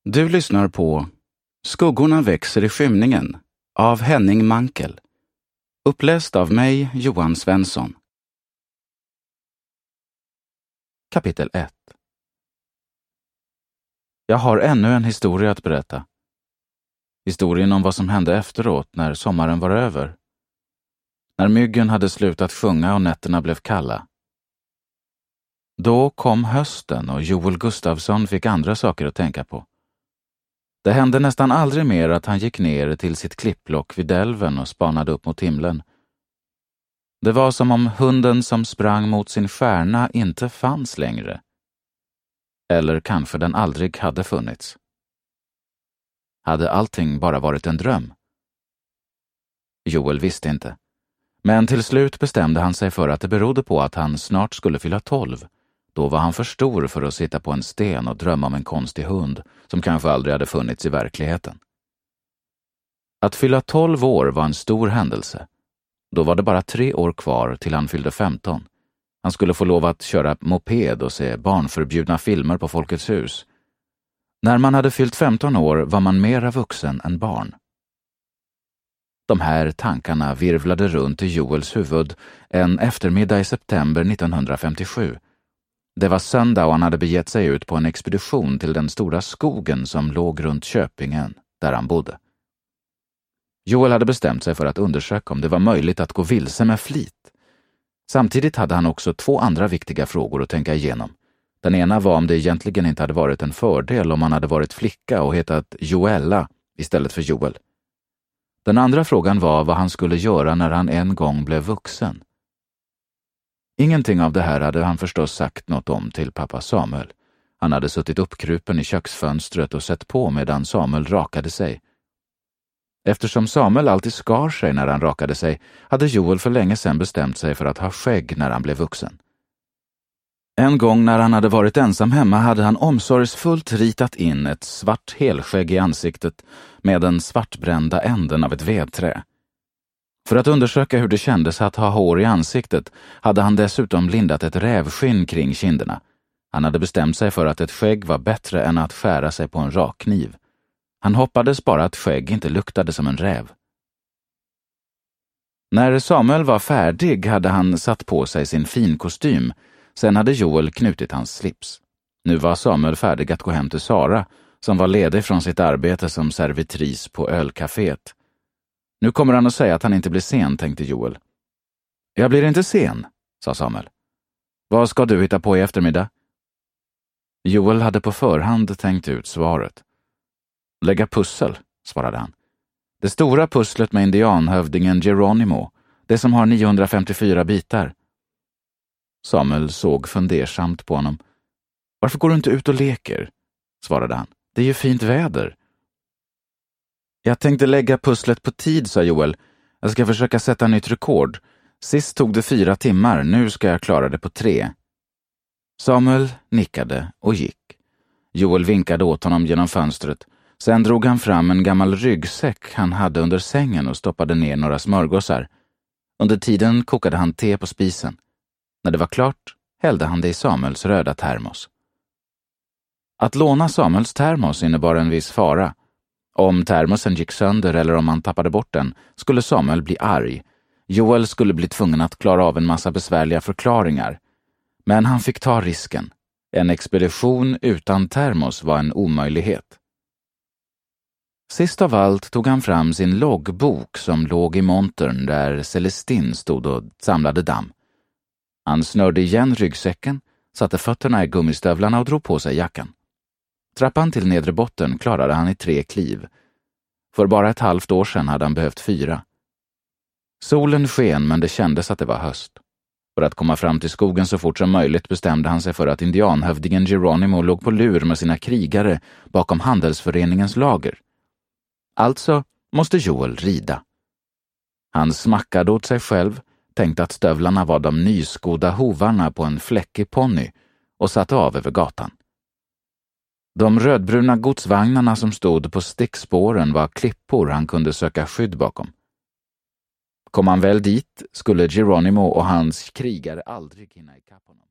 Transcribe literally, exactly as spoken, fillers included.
Du lyssnar på Skuggorna växer i skymningen av Henning Mankell. Uppläst av mig, Johan Svensson. Kapitel ett. Jag har ännu en historia att berätta. Historien om vad som hände efteråt när sommaren var över. När myggen hade slutat sjunga och nätterna blev kalla. Då kom hösten och Joel Gustafsson fick andra saker att tänka på. Det hände nästan aldrig mer att han gick ner till sitt klipplock vid älven och spanade upp mot himlen. Det var som om hunden som sprang mot sin stjärna inte fanns längre. Eller kanske den aldrig hade funnits. Hade allting bara varit en dröm? Joel visste inte. Men till slut bestämde han sig för att det berodde på att han snart skulle fylla tolv. Då var han för stor för att sitta på en sten och drömma om en konstig hund som kanske aldrig hade funnits i verkligheten. Att fylla tolv år var en stor händelse. Då var det bara tre år kvar till han fyllde femton. Han skulle få lov att köra moped och se barnförbjudna filmer på Folkets hus. När man hade fyllt femton år var man mera vuxen än barn. De här tankarna virvlade runt i Joels huvud en eftermiddag i september nittonhundrafemtiosju. Det var söndag och han hade begett sig ut på en expedition till den stora skogen som låg runt Köpingen, där han bodde. Joel hade bestämt sig för att undersöka om det var möjligt att gå vilse med flit. Samtidigt hade han också två andra viktiga frågor att tänka igenom. Den ena var om det egentligen inte hade varit en fördel om han hade varit flicka och hetat Joella istället för Joel. Den andra frågan var vad han skulle göra när han en gång blev vuxen. Ingenting av det här hade han förstås sagt något om till pappa Samuel. Han hade suttit uppkrupen i köksfönstret och sett på medan Samuel rakade sig. Eftersom Samuel alltid skar sig när han rakade sig hade Joel för länge sedan bestämt sig för att ha skägg när han blev vuxen. En gång när han hade varit ensam hemma hade han omsorgsfullt ritat in ett svart helskägg i ansiktet med den svartbrända änden av ett vedträ. För att undersöka hur det kändes att ha hår i ansiktet hade han dessutom lindat ett rävskinn kring kinderna. Han hade bestämt sig för att ett skägg var bättre än att skära sig på en rakkniv. Han hoppades bara att skägg inte luktade som en räv. När Samuel var färdig hade han satt på sig sin finkostym. Sen hade Joel knutit hans slips. Nu var Samuel färdig att gå hem till Sara, som var ledig från sitt arbete som servitris på ölcaféet. Nu kommer han att säga att han inte blir sen, tänkte Joel. Jag blir inte sen, sa Samuel. Vad ska du hitta på i eftermiddag? Joel hade på förhand tänkt ut svaret. Lägga pussel, svarade han. Det stora pusslet med indianhövdingen Geronimo, det som har niohundrafemtiofyra bitar. Samuel såg fundersamt på honom. Varför går du inte ut och leker? Svarade han. Det är ju fint väder. Jag tänkte lägga pusslet på tid, sa Joel. Jag ska försöka sätta nytt rekord. Sist tog det fyra timmar, nu ska jag klara det på tre. Samuel nickade och gick. Joel vinkade åt honom genom fönstret. Sen drog han fram en gammal ryggsäck han hade under sängen och stoppade ner några smörgåsar. Under tiden kokade han te på spisen. När det var klart hällde han det i Samuels röda termos. Att låna Samuels termos innebar en viss fara. Om termosen gick sönder eller om han tappade bort den skulle Samuel bli arg. Joel skulle bli tvungen att klara av en massa besvärliga förklaringar. Men han fick ta risken. En expedition utan termos var en omöjlighet. Sist av allt tog han fram sin loggbok som låg i montern där Celestin stod och samlade damm. Han snörde igen ryggsäcken, satte fötterna i gummistövlarna och drog på sig jackan. Trappan till nedre botten klarade han i tre kliv. För bara ett halvt år sedan hade han behövt fyra. Solen sken men det kändes att det var höst. För att komma fram till skogen så fort som möjligt bestämde han sig för att indianhövdingen Geronimo låg på lur med sina krigare bakom handelsföreningens lager. Alltså måste Joel rida. Han smackade åt sig själv, tänkte att stövlarna var de nyskodda hovarna på en fläckig ponny och satte av över gatan. De rödbruna godsvagnarna som stod på stickspåren var klippor han kunde söka skydd bakom. Kom han väl dit skulle Geronimo och hans krigare aldrig hinna ikapp honom.